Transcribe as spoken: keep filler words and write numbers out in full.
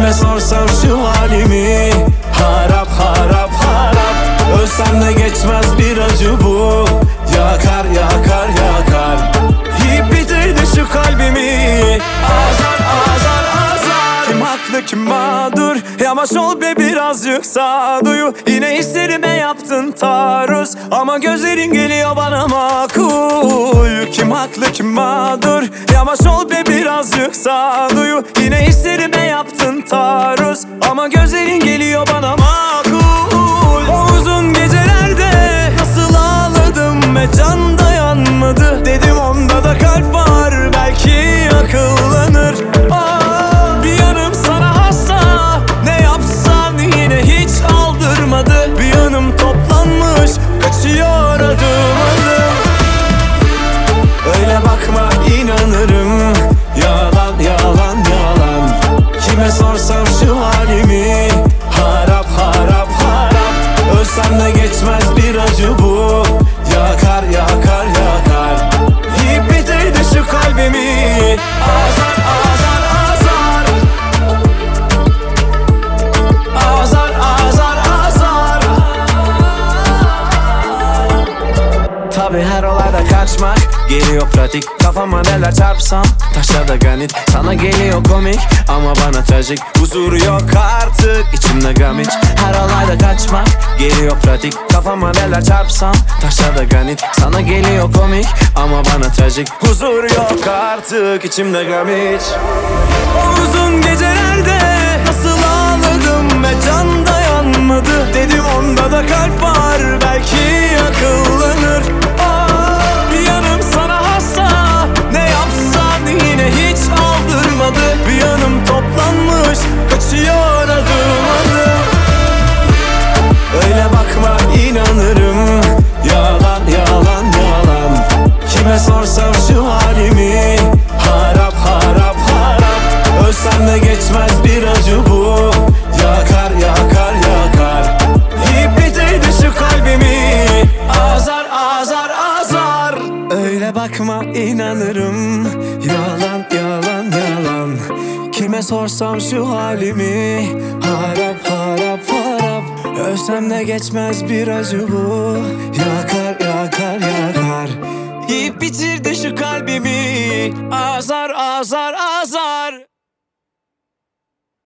Kime sorsam şu halimi, harap harap harap. Ölsem de geçmez bir acı bu, yakar yakar yakar. Yiyip bitirdi şu kalbimi, azar azar azar. Kim haklı kim mağdur, yavaş ol be birazcık sağduyu. Yine hislerime yaptın taarruz, ama gözlerin geliyor bana makul. Kim haklı kim mağdur, yavaş ol be birazcık sağduyu. Yine hislerime yaptın taarruz, ama gözlerin geliyor bana makul. O uzun gecelerde nasıl ağladım ve can dayanmadı. Dedim onda da kalp var, belki akıllanır. Aa, bir yanım sana hasta, ne yapsan yine hiç aldırmadı. Bir yanım toplanmış, kaçıyor adım adım. Öyle bakma inanırım, yalan yalan yalan. Kime sorsam şu halimi, harap harap harap. Ölsem de geçmez bir acı bu, yakar yakar yakar. Yiyip bitirdi şu kalbimi, azar azar azar. Azar azar azar. Tabi her olayda kaçmak geliyor pratik. Kafama neler çarpsam taşa da ganit. Sana geliyor komik ama bana trajik. Huzur yok artık içimde gam hiç. Her olayda kaçmak geliyor pratik. Kafama neler çarpsam taşa da ganit. Sana geliyor komik ama bana trajik. Huzur yok artık içimde gam hiç. O uzun gecelerde nasıl ağladım ve can dayanmadı. Dedim onda da kalp var, belki akıllanır. Aa, bir yanım sana hasta, ne yapsan yine hiç aldırmadı. Bir yanım toplanmış, kaçıyor adım adım. Öyle bakma inanırım, yalan yalan yalan. Kime sorsam şu halimi, harap harap harap. Ölsem de geçmez bir acı bu, yakar yakar yakar. Yiyip bitirdi şu kalbimi, azar azar azar. Öyle bakma inanırım, yalan yalan yalan. Kime sorsam şu halimi, harap harap harap. Ölsem de geçmez bir acı bu, yakar yakar yakar. Yiyip bitirdi şu kalbimi, azar azar azar.